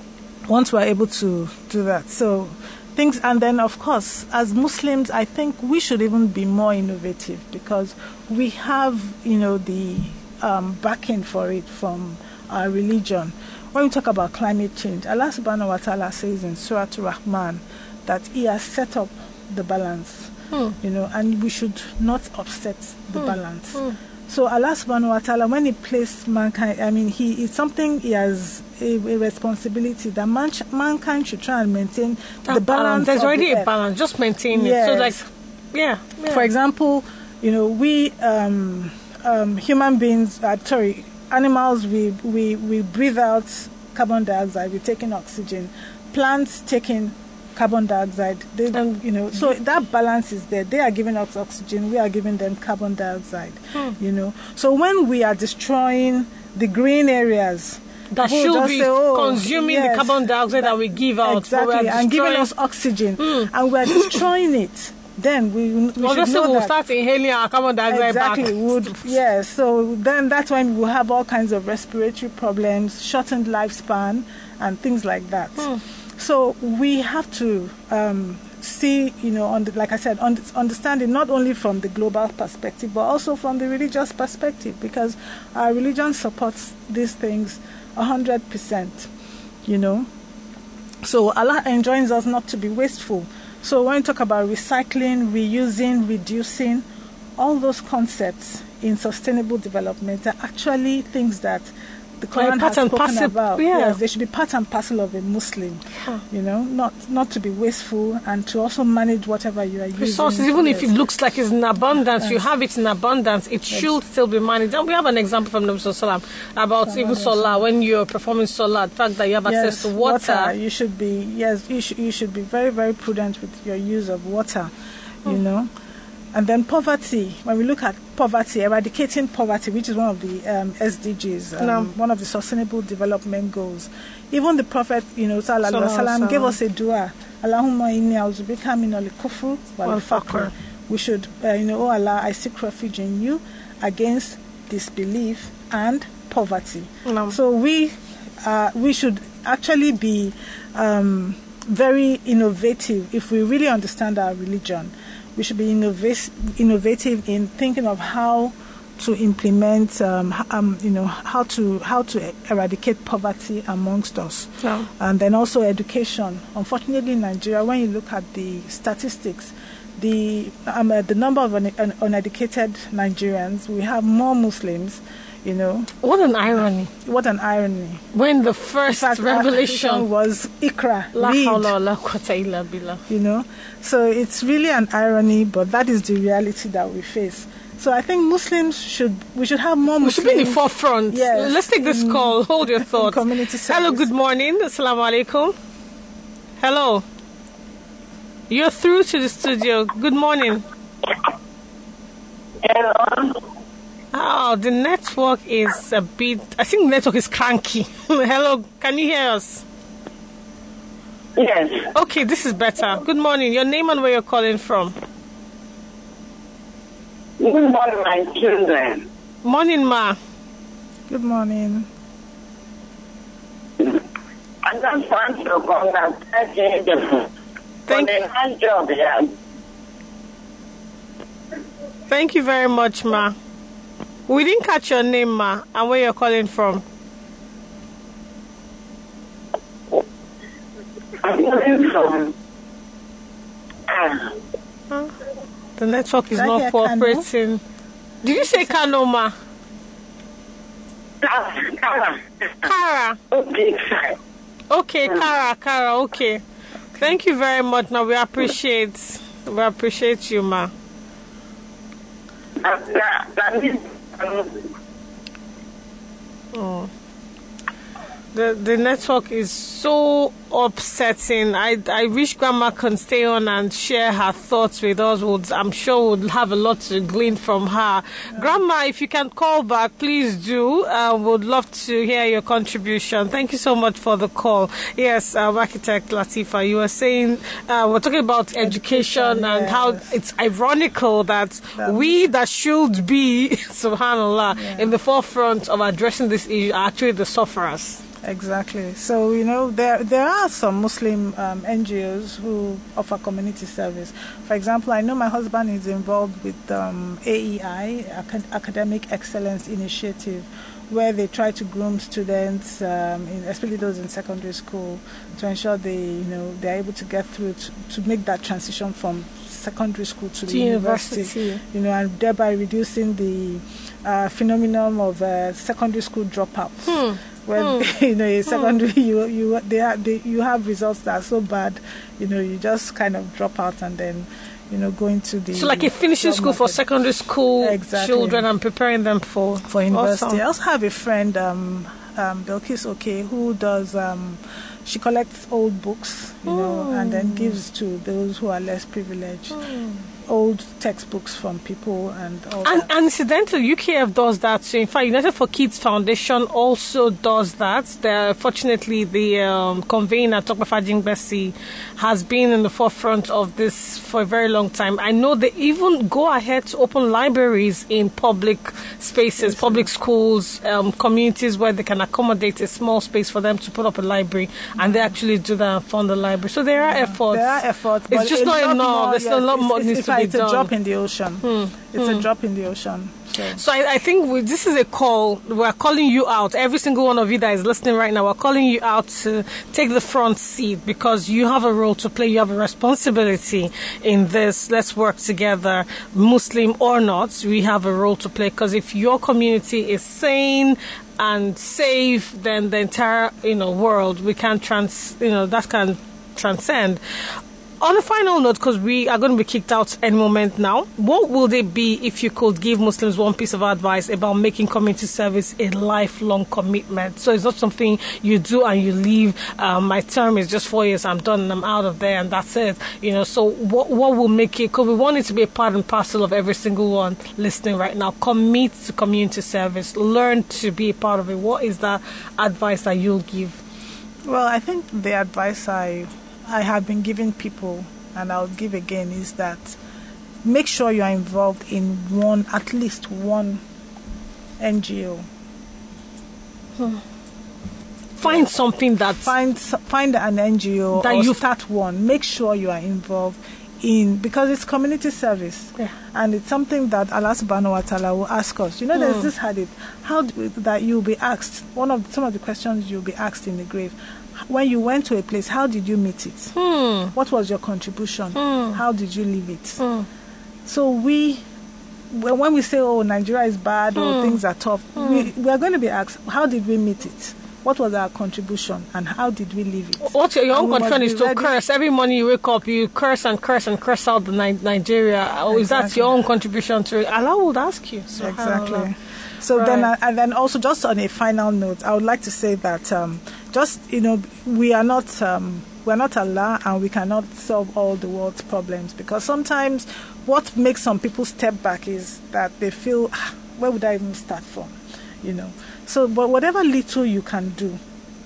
once we're able to do that. So things, and then of course, as Muslims, I think we should even be more innovative because we have, you know, the um, backing for it from our religion. When we talk about climate change, Allah subhanahu wa ta'ala says in Surah Ar-Rahman that He has set up the balance, hmm. you know, and we should not upset the hmm. balance. Hmm. So Allah subhanahu wa ta'ala, when He placed mankind, I mean, He it's something He has a, a responsibility that man, mankind should try and maintain that the balance. There's of already the a earth. balance, just maintain Yes. it. So, like, yeah, yeah. For example, you know, we um, um, human beings, uh, sorry, animals, we, we we breathe out carbon dioxide. We're taking oxygen. Plants taking carbon dioxide. They, Um, you know, so that balance is there. They are giving us oxygen. We are giving them carbon dioxide. Hmm. You know, so when we are destroying the green areas, that people should just be say, oh, consuming yes, the carbon dioxide that, that- we give out. but we exactly, are and giving destroying- us oxygen, Hmm. and we are destroying it. Then we, we should Obviously, know we'll that. start inhaling our carbon dioxide Exactly, back. would yeah. So then that's when we'll have all kinds of respiratory problems, shortened lifespan, and things like that. Hmm. So we have to um, see, you know, on the, like I said, on, understand it not only from the global perspective, but also from the religious perspective, because our religion supports these things a hundred percent. You know, so Allah enjoins us not to be wasteful. So when we talk about recycling, reusing, reducing, all those concepts in sustainable development are actually things that the Like Quran part has and spoken parcel, about. yeah. Yes, they should be part and parcel of a Muslim. Yeah. You know, not not to be wasteful and to also manage whatever you are using. Resources, even if Yes. it looks like it's in abundance, you have it in abundance, it should still be managed. And we have an example from Nabi Sallallahu Alaihi Wasallam about even Salah, when you're performing Salah, the fact that you have access to water. You should be yes, you should you should be very very prudent with your use of water. You Hmm. know, and then poverty. When we look at poverty, eradicating poverty, which is one of the um, S D Gs, um, No. one of the Sustainable Development Goals. Even the Prophet, you know, Sallallahu Alaihi Sallallahu Alaihi Wasallam, gave Wasallam. us a dua. Allahumma inni a'udzubika min al-kufr wal Wal faqr. faqr. We should, uh, you know, oh Allah, I seek refuge in you against disbelief and poverty. No. So we uh, we should actually be um, very innovative if we really understand our religion. We should be innovat- innovative in thinking of how to implement, um, h- um, you know, how to how to eradicate poverty amongst us, No. and then also education. Unfortunately, in Nigeria, when you look at the statistics, the um, uh, the number of un- un- uneducated Nigerians, we have more Muslims. You know, What an irony. what an irony. When the In first fact, our revelation, religion was Iqra, La read. hawla wa la quwwata illa billah. You know, so it's really an irony, but that is the reality that we face. So I think Muslims should we should have more We should Muslims. be in the forefront. Yes. Let's take this Mm. call. Hold your thoughts. community Hello, service. good morning. Assalamu alaikum. Hello. You're through to the studio. Good morning. Hello. Oh, the network is a bit... I think the network is cranky. Hello, can you hear us? Yes. Okay, this is better. Good morning. Your name and where you're calling from. Good morning, my children. Morning, ma. Good morning. I just want to congratulate you for Thank, the nice job you have. thank you very much, ma. We didn't catch your name, ma, and where you're calling from. I'm coming from uh, The network is Did I not hear Kano? cooperating. Did you say Kano, ma? Kara, Kara, Kara. big side. Okay, Kara, Kara, okay. Thank you very much. Now we appreciate, we appreciate you, ma. That, that, that means, um, Oh. The the network is so upsetting. I I wish Grandma can stay on and share her thoughts with us. Would I'm sure we'll have a lot to glean from her. Grandma, if you can call back, please do. Uh, would love to hear your contribution. Thank you so much for the call. Yes, uh, Architect Latifa, you were saying uh, we're talking about education, Education, and how yes. it's ironical that That- we that should be, subhanallah, Yeah. in the forefront of addressing this issue are actually the sufferers. Exactly. So, you know, there there are some Muslim um, N G Os who offer community service. For example, I know my husband is involved with um, A E I, Acad- Academic Excellence Initiative, where they try to groom students, um, in, especially those in secondary school, to ensure they, you know, they're able to get through to, to make that transition from secondary school to, To the university, university. you know, and thereby reducing the uh, phenomenon of uh, secondary school dropouts. Hmm. When you know in secondary, you you they have they, you have results that are so bad, you know, you just kind of drop out and then, you know, go into the So like a finishing job school for market. secondary school Exactly. children and preparing them for, for university. Awesome. I also have a friend, um, um, Bilkis Oke, who does. Um, she collects old books, you know, and then gives to those who are less privileged. Old textbooks from people and all And, that. and incidentally, U K F does that. So, in fact, United for Kids Foundation also does that. They're, fortunately, the um, convener, Doctor Fajin Bessie, has been in the forefront of this for a very long time. I know they even go ahead to open libraries in public spaces, public schools, um, communities where they can accommodate a small space for them to put up a library, and they actually do that and fund the library. So there are efforts. There are efforts. It's but just a not lot enough. more, There's still a yes, lot it's- more it's, needs it's to like be it's done. a drop in the ocean. It's a drop in the ocean. So. So I, I think we, this is a call. We're calling you out. Every single one of you that is listening right now, we're calling you out to take the front seat because you have a role to play. You have a responsibility in this. Let's work together, Muslim or not. We have a role to play because if your community is sane and safe, then the entire you know world we can trans you know that can transcend. On a final note, because we are going to be kicked out any moment now, what would it be if you could give Muslims one piece of advice about making community service a lifelong commitment? So it's not something you do and you leave. Um, my term is just four years, I'm done and I'm out of there and that's it. You know, so what what will make it? Because we want it to be a part and parcel of every single one listening right now. Commit to community service. Learn to be a part of it. What is that advice that you'll give? Well, I think the advice I I have been giving people, and I'll give again, is that make sure you are involved in one, at least one N G O. Find something that Find find an N G O That or you- start one. Make sure you are involved in, because it's community service, Yeah. and it's something that Allah Subhanahu wa Taala will ask us. You know, there's this hadith how do, that you'll be asked. One of some of the questions you'll be asked in the grave. When you went to a place, how did you meet it? Hmm. What was your contribution? How did you leave it? Hmm. So we, when when we say, "Oh, Nigeria is bad," or things are tough, we we are going to be asked, "How did we meet it? What was our contribution, and how did we leave it?" What your, your And own we must contribution be is to ready. curse. Every morning you wake up, you curse and curse and curse out the Ni- Nigeria. Oh, is that Exactly. your own contribution to it? Allah would ask you. So Exactly. So then, Right. uh, and then also, just on a final note, I would like to say that um, just you know, we are not um, we are not Allah, and we cannot solve all the world's problems, because sometimes what makes some people step back is that they feel, "Ah, where would I even start from?" You know. So, but whatever little you can do,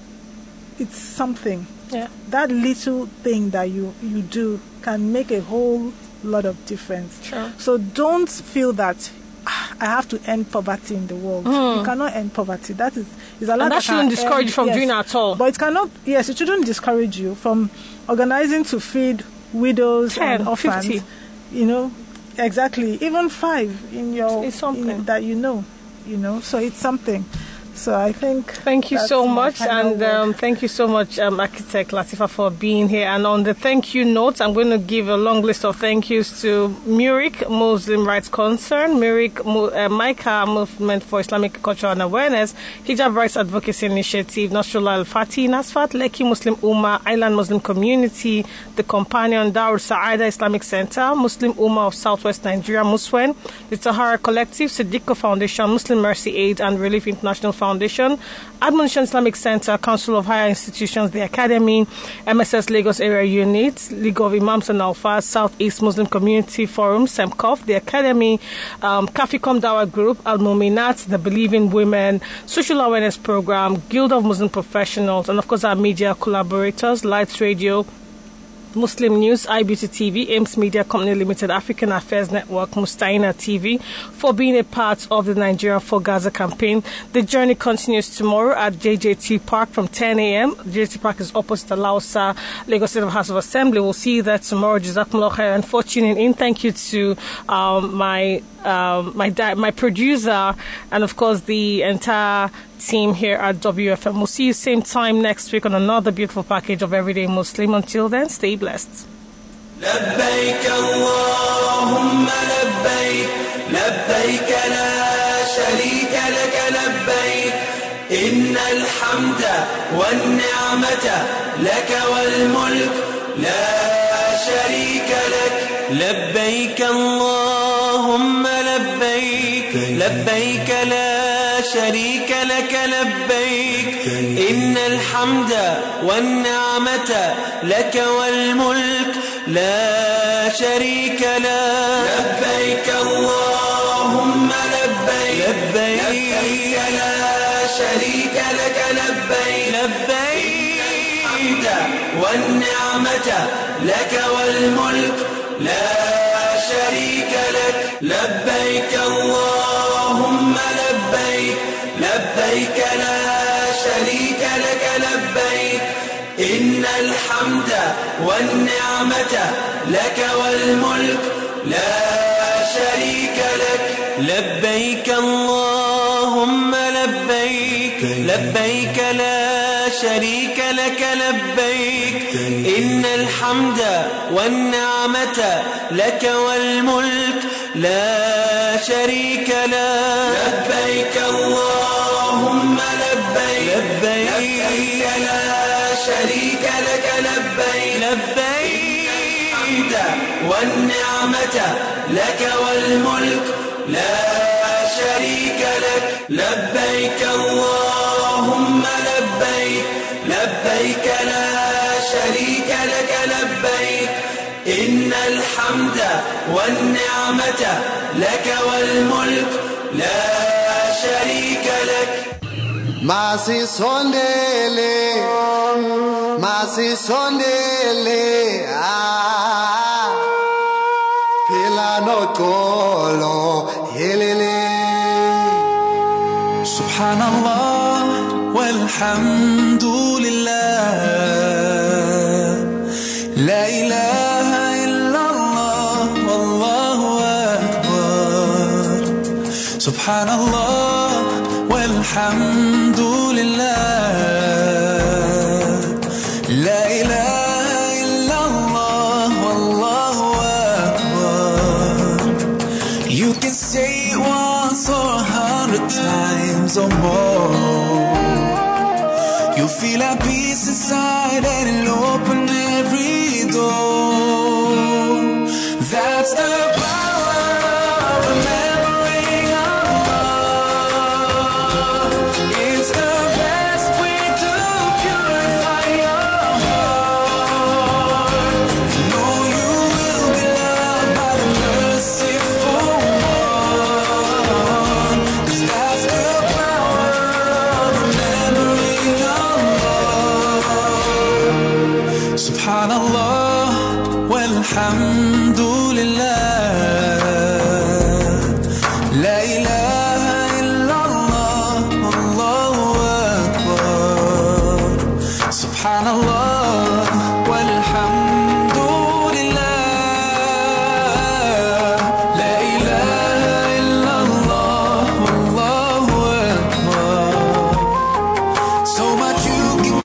it's something. Yeah. That little thing that you you do can make a whole lot of difference. Sure. So don't feel that, "Ah, I have to end poverty in the world." You cannot end poverty. That is is a lot. And that shouldn't discourage you from doing it at all. But it cannot. Yes, it shouldn't discourage you from organizing to feed widows ten, and orphans. fifty. You know, exactly. Even five in your It's something. in- that you know. You know, so it's something. So I think. Thank you that's so my much, final and word. um, thank you so much, um, Architect Latifa, for being here. And on the thank you note, I'm going to give a long list of thank yous to Murik Muslim Rights Concern, Murik Mu- uh, Micah Movement for Islamic Culture and Awareness, Hijab Rights Advocacy Initiative, Nasrullah Al Fatih, Nasfat, Lekki Muslim Ummah, Island Muslim Community, The Companion, Darul Sa'ada Islamic Center, Muslim Ummah of Southwest Nigeria, Muswen, the Sahara Collective, Siddiqua Foundation, Muslim Mercy Aid and Relief International Foundation, Admonition Islamic Center, Council of Higher Institutions, the Academy, M S S Lagos Area Unit, League of Imams and Alfas, Southeast Muslim Community Forum, SEMCOF, the Academy, um, Kaficom Dawa Group, Al Muminat, the Believing Women, Social Awareness Program, Guild of Muslim Professionals, and of course our media collaborators, Lights Radio, Muslim News, iBeauty T V, Ames Media Company Limited, African Affairs Network, Mustaina T V, for being a part of the Nigeria for Gaza campaign. The journey continues tomorrow at J J T Park from ten a.m. J J T Park is opposite the Lausa, Lagos State House of Assembly. We'll see you there tomorrow. Jazakumullah khairan for tuning in. Thank you to um, my um, my di- my producer and of course the entire team here at W F M. We'll see you same time next week on another beautiful package of Everyday Muslim. Until then, stay blessed. لبيك اللهم لبيك لبيك لا شريك لك لبيك إن الحمد والنعمة لك والملك لا شريك لك لبيك اللهم لبيك لبيك لا شريك لك لبيك إن الحمد والنعمة لك والملك لا شريك لك لبيك اللهم لبيك لبيك لا شريك لك لبيك لبيك الحمد والنعمة لك والملك لا شريك لك لبيك اللهم لبيك لبيك لا شريك لك لبيك إن الحمد والنعمة لك والملك لا شريك لك لبيك اللهم لبيك لبيك لا شريك لك لبيك إن الحمد والنعمة لك والملك لا شريك لك لبيك اللهم لبيك لبيك لا شريك لك لبيك لبيك الحمد والنعمة لك والملك لا شريك لك لبيك اللهم لبيك لبيك لا شريك لك لبيك إن الحمد والنعمة لك والملك لا شريك لك Masisondele, masisondele, ah, pilano kolo, helele. Subhanallah, walhamdulillah, la ilaha illallah, wallahu akbar. Subhanallah, walhamdulillah, la ilaha illallah, wallahu akbar. You can say it once or a hundred times or more. You feel a peace inside and it'll open every door. That's the power.